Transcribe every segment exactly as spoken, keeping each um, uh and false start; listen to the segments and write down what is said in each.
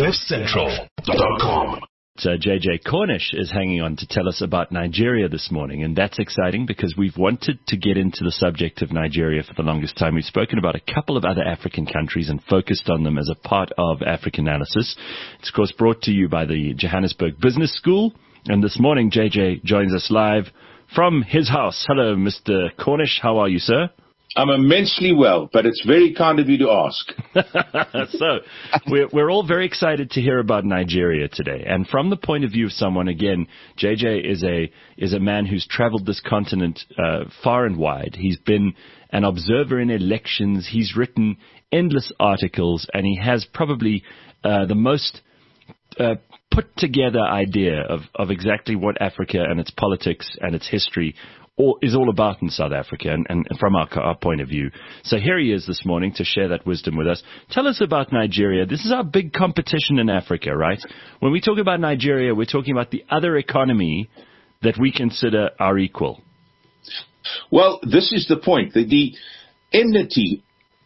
cliff central dot com. Uh, J J Cornish is hanging on to tell us about Nigeria this morning, and that's exciting because we've wanted to get into the subject of Nigeria for the longest time. We've spoken about a couple of other African countries and focused on them as a part of Africanalysis. It's, of course, brought to you by the Johannesburg Business School, and this morning J J joins us live from his house. Hello, Mister Cornish. How are you, sir? I'm immensely well, but it's very kind of you to ask. So, we're, we're all very excited to hear about Nigeria today. And from the point of view of someone, again, J J is a is a man who's traveled this continent uh, far and wide. He's been an observer in elections. He's written endless articles, and he has probably uh, the most uh, put together idea of, of exactly what Africa and its politics and its history All, is all about in South Africa and, and from our, our point of view. So here he is this morning to share that wisdom with us. Tell us about Nigeria. This is our big competition in Africa, right? When we talk about Nigeria, we're talking about the other economy that we consider our equal. Well, this is the point. The, the enmity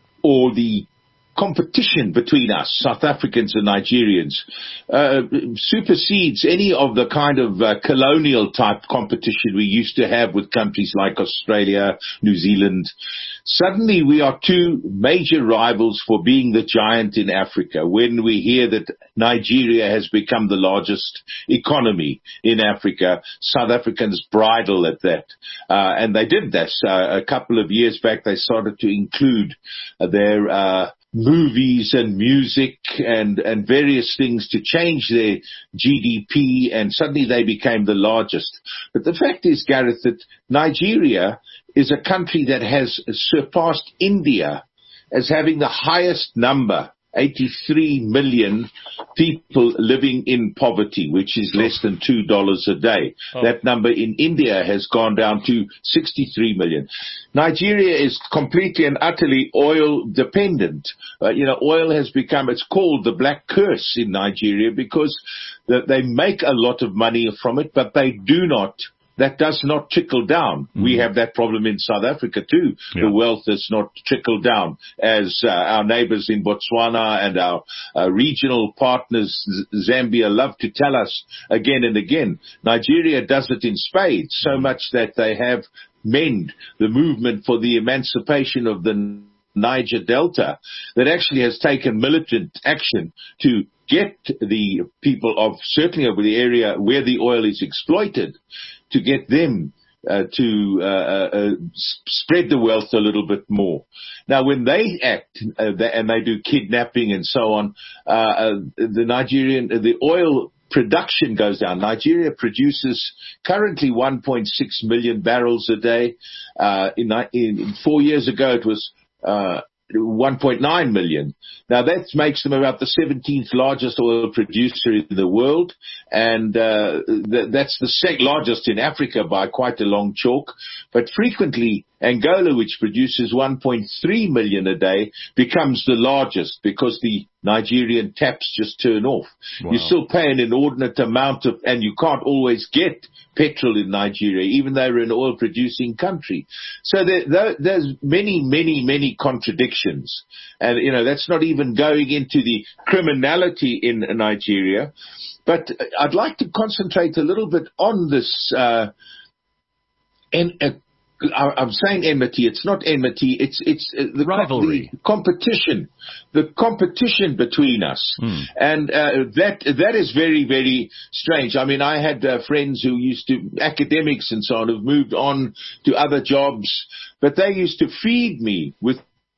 or the competition between us, South Africans and Nigerians, uh, supersedes any of the kind of uh, colonial type competition we used to have with countries like Australia, New Zealand. Suddenly we are two major rivals for being the giant in Africa. When we hear that Nigeria has become the largest economy in Africa, South Africans bridle at that. Uh, and they did this. Uh, a couple of years back, they started to include uh, their uh movies and music and, and various things to change their G D P, and suddenly they became the largest. But the fact is, Gareth, that Nigeria is a country that has surpassed India as having the highest number, eighty-three million people living in poverty, which is less than two dollars a day. Oh. That number in India has gone down to sixty-three million. Nigeria is completely and utterly oil dependent. Uh, you know, oil has become, it's called the black curse in Nigeria because the, they make a lot of money from it, but they do not That does not trickle down. Mm. We have that problem in South Africa too. Yeah. The wealth does not trickle down as uh, our neighbors in Botswana and our uh, regional partners, Z- Zambia, love to tell us again and again. Nigeria does it in spades, so much that they have manned the movement for the emancipation of the Niger Delta that actually has taken militant action to get the people of, certainly over the area where the oil is exploited, to get them uh, to uh, uh, spread the wealth a little bit more. Now, when they act uh, they, and they do kidnapping and so on, uh, uh, the Nigerian, the oil production goes down. Nigeria produces currently one point six million barrels a day. Uh, in, in four years ago, it was uh, one point nine million. Now that makes them about the seventeenth largest oil producer in the world, and uh, th- that's the second largest in Africa by quite a long chalk. But frequently Angola, which produces one point three million a day, becomes the largest because the Nigerian taps just turn off. Wow. You still pay an inordinate amount of, and you can't always get petrol in Nigeria, even though we're an oil-producing country. So there, there, there's many, many, many contradictions. And, you know, that's not even going into the criminality in Nigeria. But I'd like to concentrate a little bit on this, uh, and, uh, I'm saying enmity. It's not enmity. It's it's the rivalry, the competition, the competition between us, mm. and uh, that that is very very strange. I mean, I had uh, friends who used to academics and so on who've moved on to other jobs, but they used to feed me with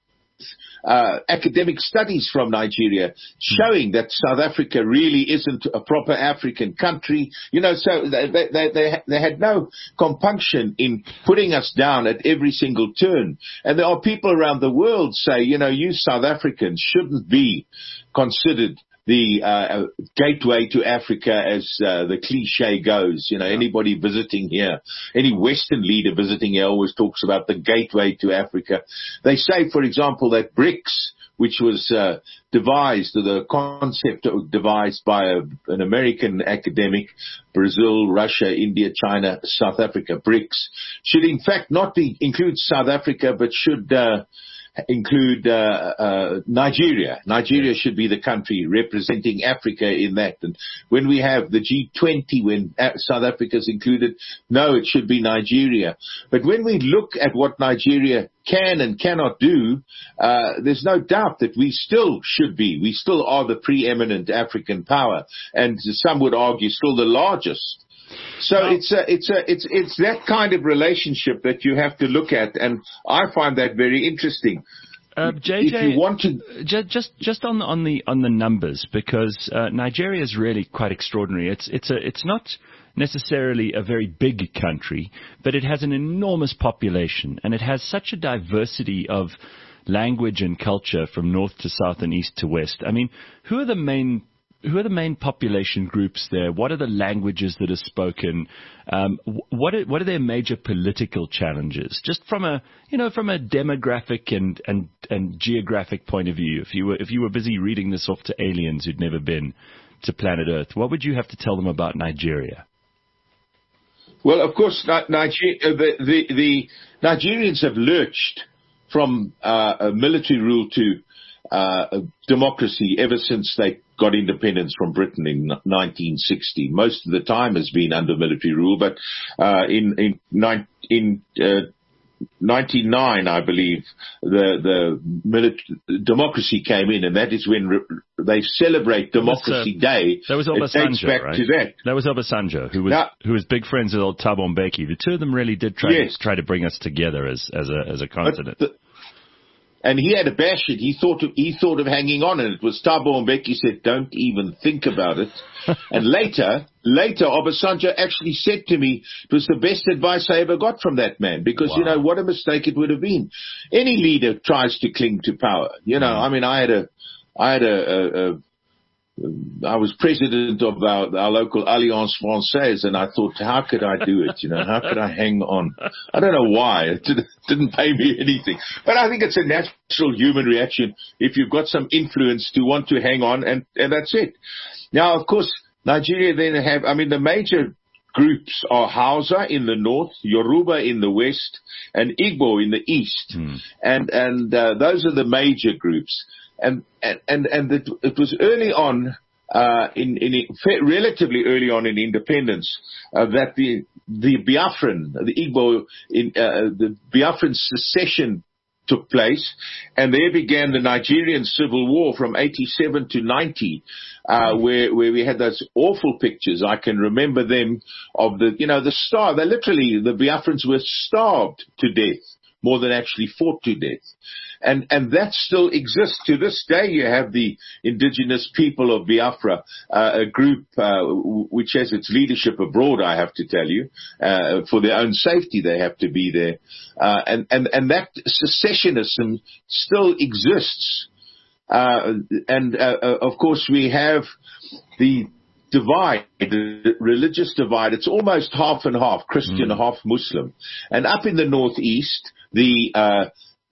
Uh, academic studies from Nigeria showing that South Africa really isn't a proper African country. You know, so they, they, they, they had no compunction in putting us down at every single turn. And there are people around the world say, you know, you South Africans shouldn't be considered the uh, gateway to Africa, as uh, the cliche goes. You know, anybody visiting here, any Western leader visiting here always talks about the gateway to Africa. They say, for example, that BRICS, which was uh, devised, the concept devised by a, an American academic, Brazil, Russia, India, China, South Africa, BRICS, should in fact not be, include South Africa, but should uh, include uh, uh, Nigeria. Nigeria should be the country representing Africa in that. And when we have the G twenty, when South Africa is included, no, it should be Nigeria. But when we look at what Nigeria can and cannot do, uh, there's no doubt that we still should be. We still are the preeminent African power, and some would argue still the largest. So well, it's a, it's a, it's, it's that kind of relationship that you have to look at, and I find that very interesting. Uh, J J, if you want to, just just on the on the on the numbers, because uh, Nigeria is really quite extraordinary. It's it's a it's not necessarily a very big country, but it has an enormous population, and it has such a diversity of language and culture from north to south and east to west. I mean, who are the main Who are the main population groups there? What are the languages that are spoken? Um, what are, what are their major political challenges? Just from a, you know, from a demographic and, and, and geographic point of view, if you were, if you were busy reading this off to aliens who'd never been to planet Earth, what would you have to tell them about Nigeria? Well, of course, Niger- the, the, the Nigerians have lurched from uh, a military rule to uh, democracy ever since they got independence from Britain in nineteen sixty. Most of the time has been under military rule, but uh, in in, in uh, ninety-nine, I believe, the the military, democracy came in, and that is when re- they celebrate Democracy was, uh, Day. That was Obasanjo, it dates back right? to that. That was Obasanjo, who was now, who was big friends with old Thabo Mbeki. The two of them really did try yes. to try to bring us together as as a as a continent. The, And he had a bash it. He thought of, he thought of hanging on, and it was Thabo Mbeki said, "Don't even think about it." And later, later, Obasanjo actually said to me, "It was the best advice I ever got from that man, because wow. you know what a mistake it would have been. Any leader tries to cling to power. You know, mm. I mean, I had a, I had a, a, a I was president of our, our local Alliance Française, and I thought, how could I do it? You know, how could I hang on? I don't know why. It didn't, didn't pay me anything. But I think it's a natural human reaction if you've got some influence to want to hang on, and, and that's it. Now, of course, Nigeria then have, I mean, the major groups are Hausa in the north, Yoruba in the west, and Igbo in the east. Hmm. And, and uh, those are the major groups. And and and, and it, it was early on, uh, in, in relatively early on in independence, uh, that the the Biafran, the Igbo, in uh, the Biafran secession took place, and there began the Nigerian Civil War from eighty-seven to ninety, uh, where where we had those awful pictures. I can remember them of the you know the star. They literally the Biafrans were starved to death more than actually fought to death. And, and that still exists. To this day, you have the indigenous people of Biafra, uh, a group, uh, w- which has its leadership abroad, I have to tell you, uh, for their own safety, they have to be there. Uh, and, and, and that secessionism still exists. Uh, and, uh, uh, of course, we have the divide, the religious divide. It's almost half and half, Christian, mm. half Muslim. And up in the northeast, the, uh,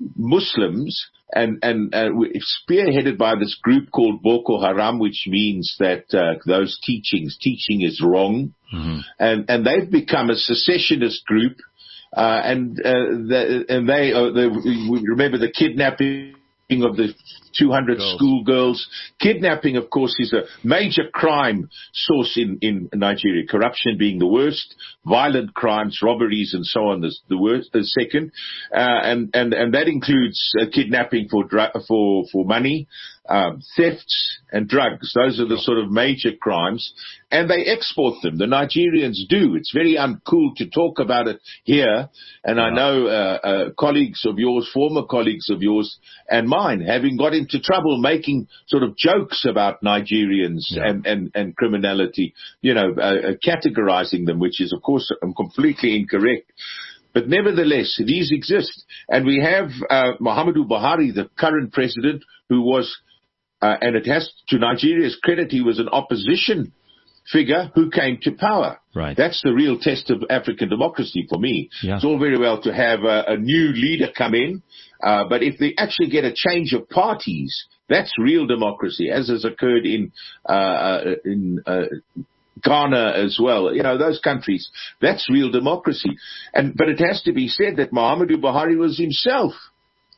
Muslims and, and, uh, spearheaded by this group called Boko Haram, which means that, uh, those teachings, teaching is wrong. Mm-hmm. And, and they've become a secessionist group. Uh, and, uh, the, and they, uh, they, we remember the kidnapping of the two hundred girls. Schoolgirls. Kidnapping, of course, is a major crime source in, in Nigeria. Corruption being the worst, violent crimes, robberies, and so on, the, the worst, the second. Uh, and, and, and that includes uh, kidnapping for, dr- for, for money, um, thefts, and drugs. Those are the sort of major crimes. And they export them. The Nigerians do. It's very uncool to talk about it here. And yeah. I know uh, uh, colleagues of yours, former colleagues of yours and mine, having got into trouble making sort of jokes about Nigerians yeah. and, and, and criminality, you know, uh, uh, categorizing them, which is, of course, completely incorrect. But nevertheless, these exist. And we have uh, Muhammadu Buhari, the current president, who was, uh, and it has to Nigeria's credit, he was an opposition figure who came to power. Right. That's the real test of African democracy for me. Yeah. It's all very well to have a, a new leader come in, uh, but if they actually get a change of parties, that's real democracy, as has occurred in uh, in uh, Ghana as well. You know, those countries, that's real democracy. And but it has to be said that Muhammadu Buhari was himself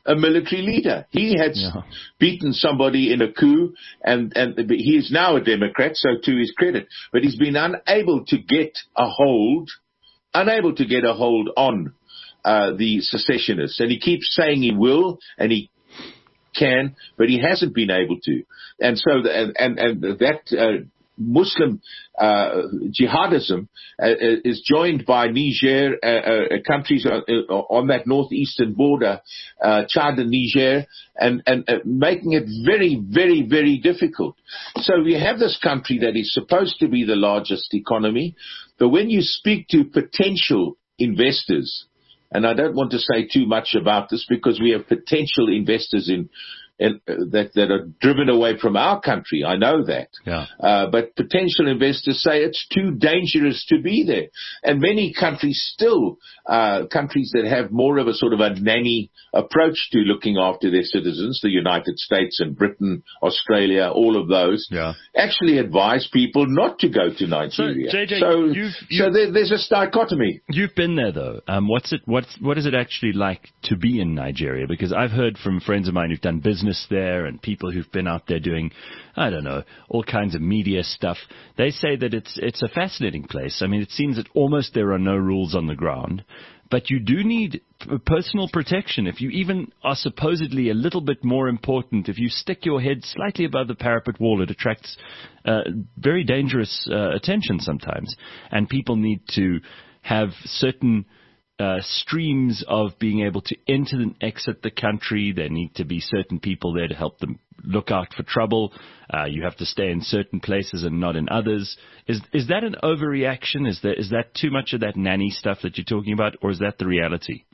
a military leader. He had yeah. beaten somebody in a coup, and, and he is now a Democrat, so to his credit. But he's been unable to get a hold, unable to get a hold on uh, the secessionists. And he keeps saying he will, and he can, but he hasn't been able to. And so, the, and, and, and that uh, Muslim uh, jihadism uh, is joined by Niger, uh, uh, countries uh, on that northeastern border, uh, Chad and Niger, and, and uh, making it very, very, very difficult. So we have this country that is supposed to be the largest economy, but when you speak to potential investors, and I don't want to say too much about this because we have potential investors in And, uh, that, that are driven away from our country. I know that. Yeah. Uh, but potential investors say it's too dangerous to be there. And many countries still, uh, countries that have more of a sort of a nanny approach to looking after their citizens, the United States and Britain, Australia, all of those, yeah. actually advise people not to go to Nigeria. So, J J, so, you've, you've, so there, there's a dichotomy. You've been there, though. Um, what's it, what's, what is it actually like to be in Nigeria? Because I've heard from friends of mine who've done business there and people who've been out there doing, I don't know, all kinds of media stuff. They say that it's it's a fascinating place. I mean, it seems that almost there are no rules on the ground, but you do need personal protection. If you even are supposedly a little bit more important, if you stick your head slightly above the parapet wall, it attracts uh, very dangerous uh, attention sometimes. And people need to have certain Uh, streams of being able to enter and exit the country. There need to be certain people there to help them look out for trouble. Uh, you have to stay in certain places and not in others. Is is that an overreaction? Is that is that too much of that nanny stuff that you're talking about, or is that the reality?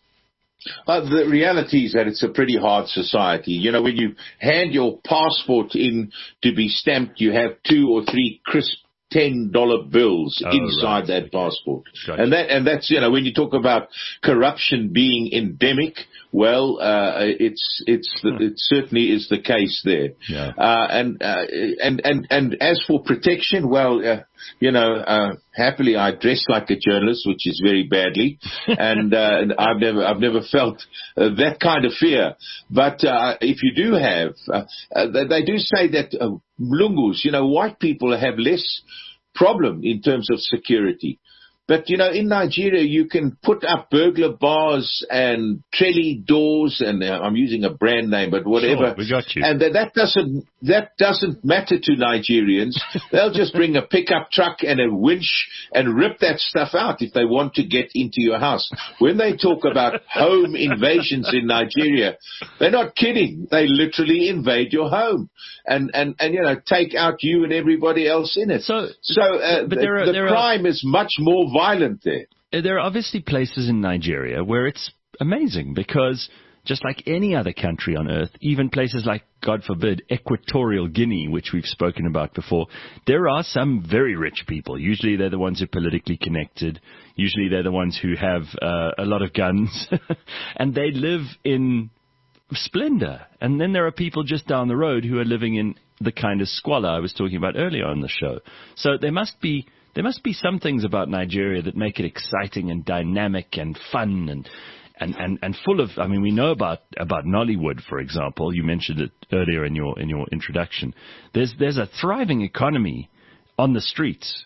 Uh, the reality is that it's a pretty hard society. You know, when you hand your passport in to be stamped, you have two or three crisp ten dollar bills oh, inside right. that passport. Gotcha. And that, and that's, you know, when you talk about corruption being endemic, well, uh, it's, it's, the, it certainly is the case there. Yeah. Uh, and, uh, and, and, and as for protection, well, uh, you know, uh, happily I dress like a journalist, which is very badly. and, uh, and I've never, I've never felt uh, that kind of fear. But, uh, if you do have, uh, uh, they do say that, uh, Mlungus, you know, white people have less problem in terms of security. But, you know, in Nigeria, you can put up burglar bars and trelly doors, and uh, I'm using a brand name, but whatever. Sure, we got you. And that, that doesn't that doesn't matter to Nigerians. They'll just bring a pickup truck and a winch and rip that stuff out if they want to get into your house. When they talk about home invasions in Nigeria, they're not kidding. They literally invade your home and, and, and you know, take out you and everybody else in it. So, so uh, but there are, the there crime are... is much more violent there. There are obviously places in Nigeria where it's amazing because just like any other country on earth, even places like, God forbid, Equatorial Guinea, which we've spoken about before, there are some very rich people. Usually they're the ones who are politically connected. Usually they're the ones who have uh, a lot of guns. And they live in splendor. And then there are people just down the road who are living in the kind of squalor I was talking about earlier on the show. So there must be... There must be some things about Nigeria that make it exciting and dynamic and fun and, and, and, and full of, I mean, we know about, about Nollywood, for example. You mentioned it earlier in your, in your introduction. There's, there's a thriving economy on the streets.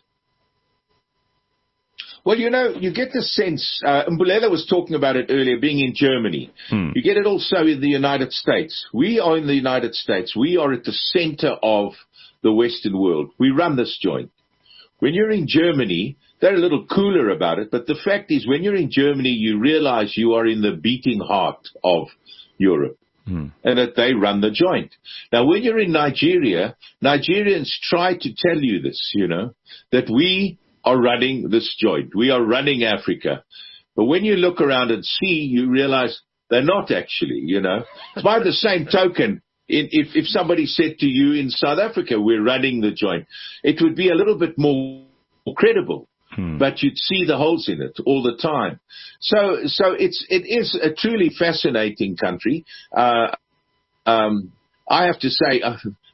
Well, you know, you get the sense, uh, Mbulela was talking about it earlier, being in Germany. Hmm. You get it also in the United States. We are in the United States. We are at the center of the Western world. We run this joint. When you're in Germany, they're a little cooler about it, but the fact is when you're in Germany, you realize you are in the beating heart of Europe hmm. and that they run the joint. Now, when you're in Nigeria, Nigerians try to tell you this, you know, that we are running this joint. We are running Africa. But when you look around and see, you realize they're not actually, you know. By the same token, If, if somebody said to you in South Africa, we're running the joint, it would be a little bit more credible, hmm. but you'd see the holes in it all the time. So, so it's, it is a truly fascinating country. Uh, um, I have to say, uh,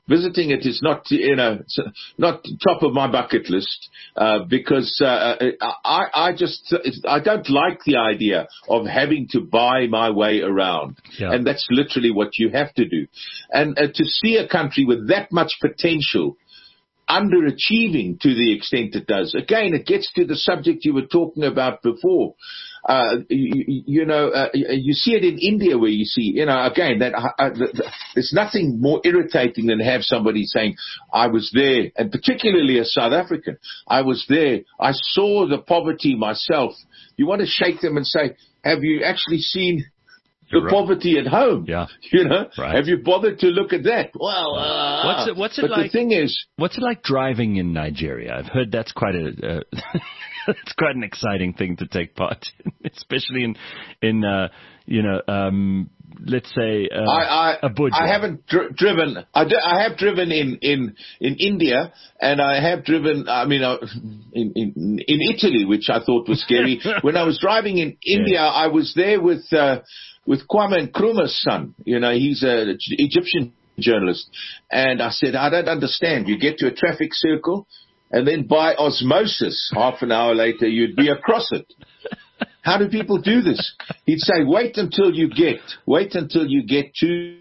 visiting it is not, you know, not top of my bucket list, uh, because, uh, I, I just, I don't like the idea of having to buy my way around. Yeah. And that's literally what you have to do. And uh, to see a country with that much potential underachieving to the extent it does, again, it gets to the subject you were talking about before. Uh, you, you know, uh, you see it in India where you see, you know, again, that uh, uh, there's nothing more irritating than have somebody saying, I was there, and particularly a South African, I was there, I saw the poverty myself. You want to shake them and say, have you actually seen the right. poverty at home? Yeah. You know, right. have you bothered to look at that? Well, uh, what's it, what's it but like? The thing is, what's it like driving in Nigeria? I've heard that's quite a, uh, it's quite an exciting thing to take part in, especially in, in, uh, you know, um, let's say, uh, I, I, Abuja. I haven't dr- driven, I, d- I have driven in, in, in India, and I have driven, I mean, uh, in, in, in Italy, which I thought was scary. When I was driving in India, yeah. I was there with, uh, with Kwame Nkrumah's son. You know, he's an Egyptian journalist. And I said, I don't understand. You get to a traffic circle, and then by osmosis, half an hour later, you'd be across it. How do people do this? He'd say, wait until you get, wait until you get to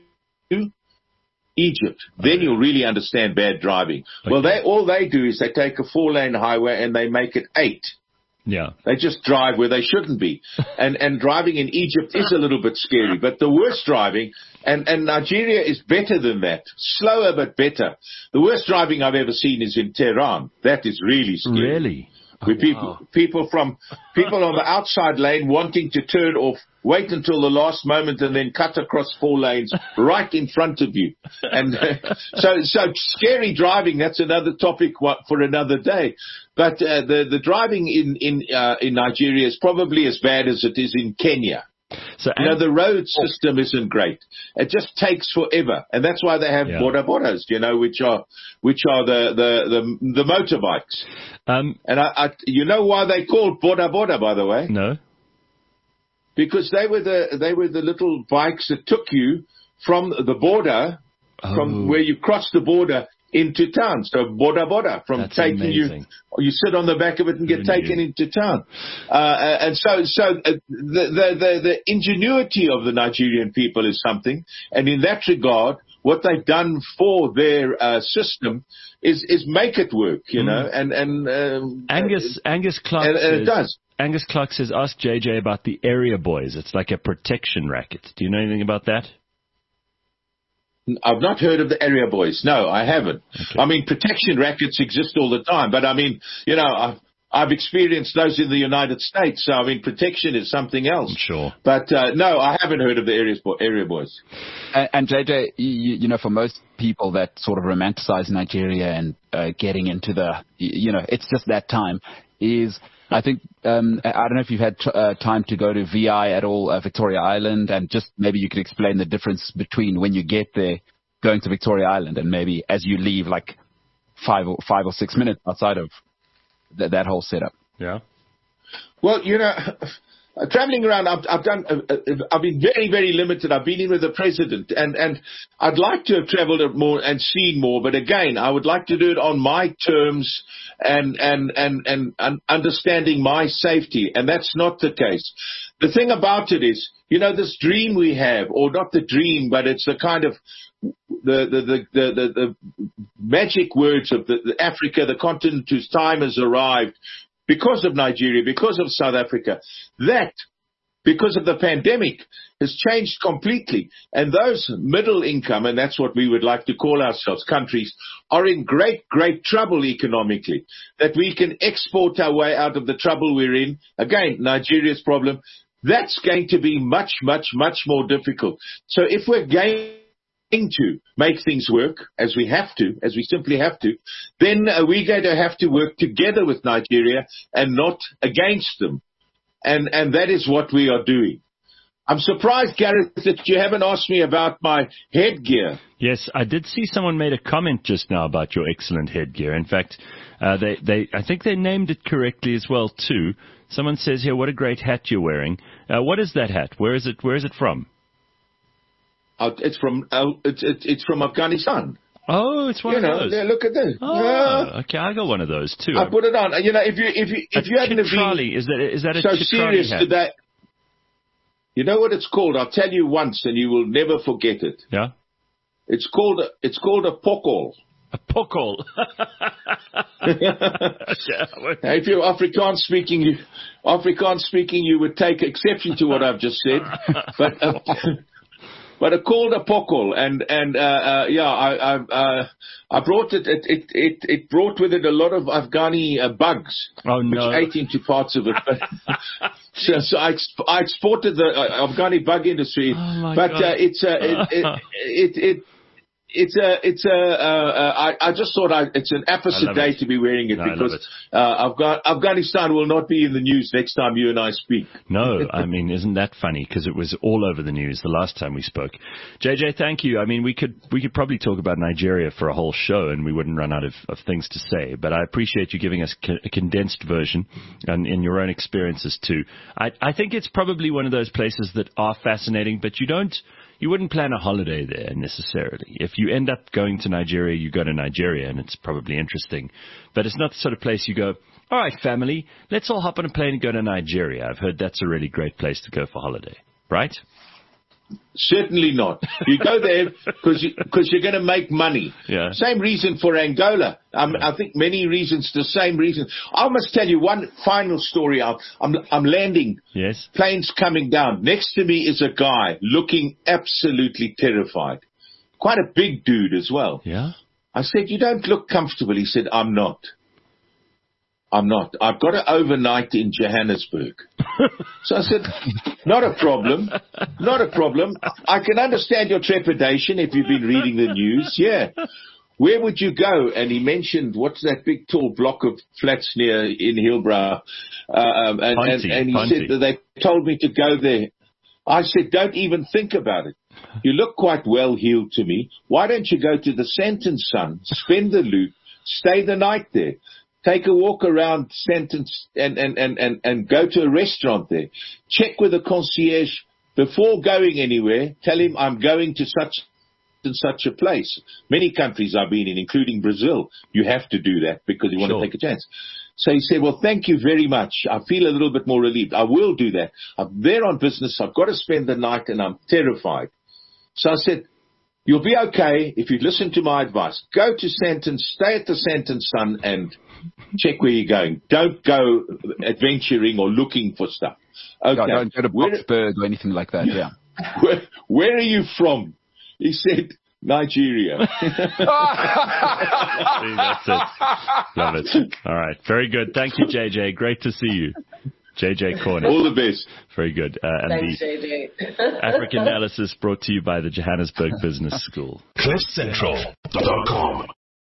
Egypt. Then you'll really understand bad driving. Okay. Well, they, all they do is they take a four-lane highway and they make it eight. Yeah. They just drive where they shouldn't be. And, and driving in Egypt is a little bit scary, but the worst driving, and, and Nigeria is better than that. Slower, but better. The worst driving I've ever seen is in Tehran. That is really scary. Really? With oh, people, wow. people from, people on the outside lane wanting to turn off, wait until the last moment and then cut across four lanes right in front of you. And uh, so, so scary driving, that's another topic for another day. But, uh, the, the driving in, in, uh, in Nigeria is probably as bad as it is in Kenya. So, you know, the road system isn't great. It just takes forever. And that's why they have yeah. boda bodas, you know, which are, which are the, the, the, the motorbikes. Um, and I, I, you know why they called boda boda, by the way? No. Because they were the, they were the little bikes that took you from the border, oh. from where you cross the border into town. So boda boda, from That's taking amazing. you, you sit on the back of it and get taken into town. Uh, and so, so uh, the, the, the, the ingenuity of the Nigerian people is something. And in that regard, what they've done for their uh, system is, is make it work, you mm. know, and, and, um, Angus, uh, Angus Clark and, and says, it does. Angus Clark says, ask J J about the area boys. It's like a protection racket. Do you know anything about that? I've not heard of the area boys. No, I haven't. Okay. I mean, protection rackets exist all the time, but I mean, you know, I've, I've experienced those in the United States. So, I mean, protection is something else. Sure. But, uh, no, I haven't heard of the area, area boys. And, and J J, you, you know, for most people that sort of romanticize Nigeria and uh, getting into the, you know, it's just that time is, I think, um, I don't know if you've had t- uh, time to go to V I at all, uh, Victoria Island, and just maybe you could explain the difference between when you get there, going to Victoria Island, and maybe as you leave, like five or five or six minutes outside of th- that whole setup. Yeah. Well, you know, traveling around, I've, I've done, uh, I've been very, very limited. I've been in with the president, and, and I'd like to have traveled more and seen more, but again, I would like to do it on my terms and, and, and, and, and understanding my safety, and that's not the case. The thing about it is, you know, this dream we have, or not the dream, but it's the kind of the the the the, the, the magic words of the, the Africa, the continent whose time has arrived, because of Nigeria, because of South Africa, that, because of the pandemic, has changed completely. And those middle income, and that's what we would like to call ourselves, countries, are in great, great trouble economically. That we can export our way out of the trouble we're in. Again, Nigeria's problem. That's going to be much, much, much more difficult. So if we're going to make things work, as we have to, as we simply have to, then uh, we're going to have to work together with Nigeria and not against them. And, and that is what we are doing. I'm surprised, Gareth, that you haven't asked me about my headgear. Yes, I did see someone made a comment just now about your excellent headgear. In fact, uh, they, they, I think they named it correctly as well, too. Someone says here, what a great hat you're wearing. Uh, what is that hat? Where is it, where is it from? Uh, it's from, uh, it's, it's, it's from Afghanistan. Oh, it's one you of know, those. yeah, look at this. Oh, yeah. okay, I got one of those too. I put it on. You know, if you if you if a you hadn't have chitrali. been Is that is that a so chitrali serious hat? to that, you know what it's called? I'll tell you once, and you will never forget it. Yeah, It's called a, it's called a pokol. a pokol. If you're Afrikaans speaking, you, Afrikaans speaking, you would take exception to what I've just said, but uh, but it's called a pokol, and and uh, uh, yeah, I I uh, I brought it. It, it it it brought with it a lot of Afghani uh, bugs, Oh, no. which ate into parts of it. so, so I exp- I exported the uh, Afghani bug industry, Oh, my but God. uh, it's uh, it, it, it it. It's a, it's a, uh, uh, I, I just thought I, it's an I apposite love day it. to be wearing it No, I love because it. uh, Afghan, Afghanistan will not be in the news next time you and I speak. No, I mean, isn't that funny? Because it was all over the news the last time we spoke. J J, thank you. I mean, we could we could probably talk about Nigeria for a whole show, and we wouldn't run out of, of things to say. But I appreciate you giving us co- a condensed version and in your own experiences too. I I think it's probably one of those places that are fascinating, but you don't. You wouldn't plan a holiday there necessarily. If you end up going to Nigeria, you go to Nigeria, and it's probably interesting. But it's not the sort of place you go, all right, family, let's all hop on a plane and go to Nigeria. I've heard that's a really great place to go for holiday, right? Certainly not. You go there because you, cause you're going to make money. Yeah. Same reason for Angola. Um, I think many reasons, the same reason. I must tell you one final story. I'm, I'm, I'm landing. Yes. Planes coming down. Next to me is a guy looking absolutely terrified. Quite a big dude as well. Yeah? I said, you don't look comfortable. He said, I'm not. I'm not. I've got to overnight in Johannesburg. So I said, not a problem. Not a problem. I can understand your trepidation if you've been reading the news. Yeah. Where would you go? And he mentioned, what's that big tall block of flats near in Hillbrow? Um, and, and, Ponty, and he Ponty. said that they told me to go there. I said, don't even think about it. You look quite well heeled to me. Why don't you go to the Sandton Sun, spend the loot, stay the night there? Take a walk around Sentence and, and, and, and, and go to a restaurant there. Check with the concierge before going anywhere. Tell him I'm going to such and such a place. Many countries I've been in, including Brazil, you have to do that because you want Sure. to take a chance. So he said, well, thank you very much. I feel a little bit more relieved. I will do that. I'm there on business. I've got to spend the night and I'm terrified. So I said, you'll be okay if you listen to my advice. Go to Sandton, stay at the Sandton Sun and check where you're going. Don't go adventuring or looking for stuff. Okay. Yeah, don't go to Where- Boxburg or anything like that. Yeah. Where, where are you from? He said, Nigeria. See, that's it. Love it. All right. Very good. Thank you, J J. Great to see you. J J Cornish. All the best. Very good. Uh, and Thanks, the J J. African Analysis brought to you by the Johannesburg Business School. cliff central dot com